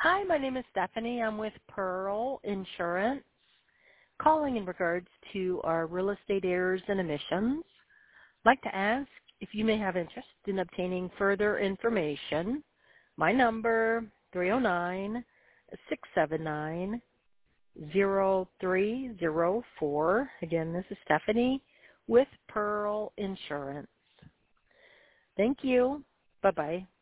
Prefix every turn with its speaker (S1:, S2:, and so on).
S1: Hi, my name is Stephanie. I'm with Pearl Insurance, calling in regards to our real estate errors and omissions. I'd like to ask if you may have interest in obtaining further information. My number, 309-679-0304. Again, this is Stephanie with Pearl Insurance. Thank you. Bye-bye.